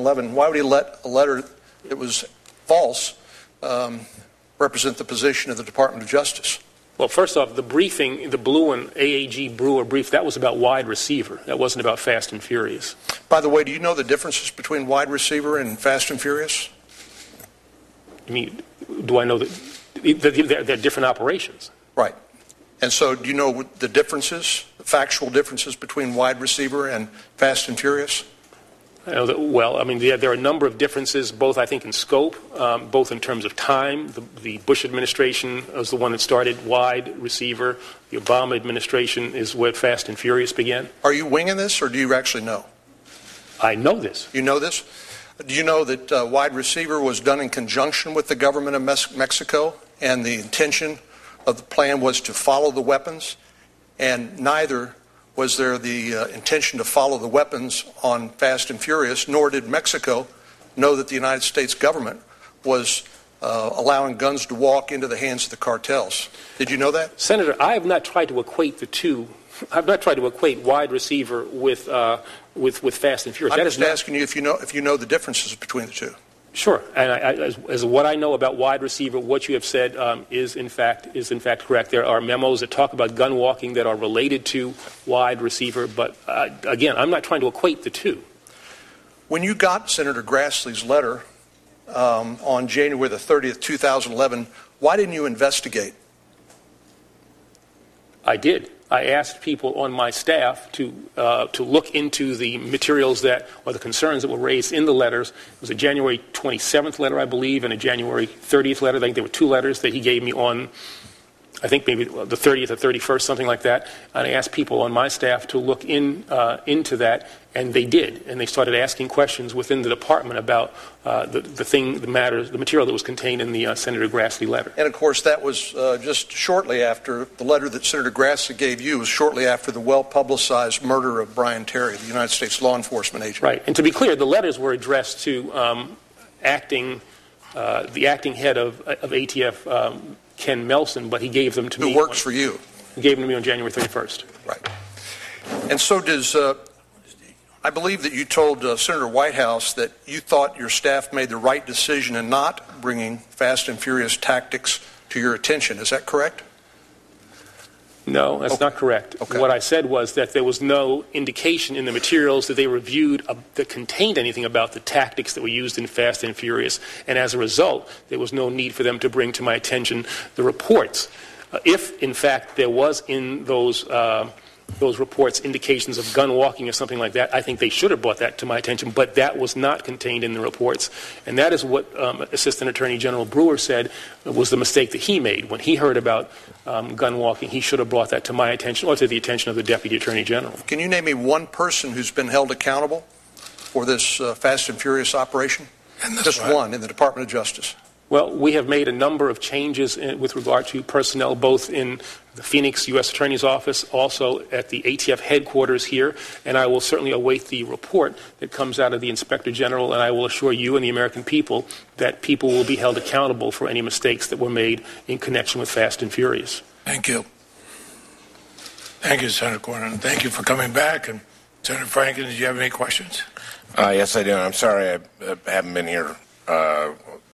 2011, why would he let a letter that was false represent the position of the Department of Justice? Well, first off, the briefing, the Blue AAG Brewer brief, that was about wide receiver. That wasn't about Fast and Furious. By the way, do you know the differences between wide receiver and Fast and Furious? I mean, do I know that they're different operations? Right. And so do you know the differences, the factual differences between wide receiver and Fast and Furious? I know that, well, I mean, there are a number of differences, both, I think, in scope, both in terms of time. The Bush administration was the one that started wide receiver. The Obama administration is where Fast and Furious began. Are you winging this, or do you actually know? I know this. You know this? Do you know that wide receiver was done in conjunction with the government of Mexico, and the intention of the plan was to follow the weapons, and neither was there the intention to follow the weapons on Fast and Furious, nor did Mexico know that the United States government was allowing guns to walk into the hands of the cartels. Did you know that? Senator, I have not tried to equate the two. I've not tried to equate wide receiver with Fast and Furious. I'm just asking you if you know the differences between the two. Sure, and as what I know about wide receiver, what you have said is in fact correct. There are memos that talk about gun walking that are related to wide receiver, but again, I'm not trying to equate the two. When you got Senator Grassley's letter on January the 30th, 2011, why didn't you investigate? I did. I asked people on my staff to look into the materials or the concerns that were raised in the letters. It was a January 27th letter, I believe, and a January 30th letter. I think there were two letters that he gave me on, I think maybe the 30th or 31st, something like that. And I asked people on my staff to look into that, and they did. And they started asking questions within the department about the material that was contained in the Senator Grassley letter. And of course, that was just shortly after the letter that Senator Grassley gave you was shortly after the well-publicized murder of Brian Terry, the United States law enforcement agent. Right. And to be clear, the letters were addressed to the acting head of ATF. Ken Melson, but he gave them to me. Who works for you? He gave them to me on January 31st. Right. And so does, I believe that you told Senator Whitehouse that you thought your staff made the right decision in not bringing Fast and Furious tactics to your attention. Is that correct? No, that's not correct. Okay. What I said was that there was no indication in the materials that they reviewed that contained anything about the tactics that were used in Fast and Furious, and as a result, there was no need for them to bring to my attention the reports. If, in fact, there was in those reports indications of gun walking or something like that, I think they should have brought that to my attention, but that was not contained in the reports. And that is what Assistant Attorney General Brewer said was the mistake that he made. When he heard about gun walking, he should have brought that to my attention or to the attention of the Deputy Attorney General. Can you name me one person who's been held accountable for this Fast and Furious operation? Just one in the Department of Justice. Well, we have made a number of changes with regard to personnel, both in the Phoenix U.S. Attorney's Office, also at the ATF headquarters here, and I will certainly await the report that comes out of the Inspector General, and I will assure you and the American people that people will be held accountable for any mistakes that were made in connection with Fast and Furious. Thank you. Thank you, Senator Cornyn. Thank you for coming back. And Senator Franken, did you have any questions? Yes, I do. I'm sorry I haven't been here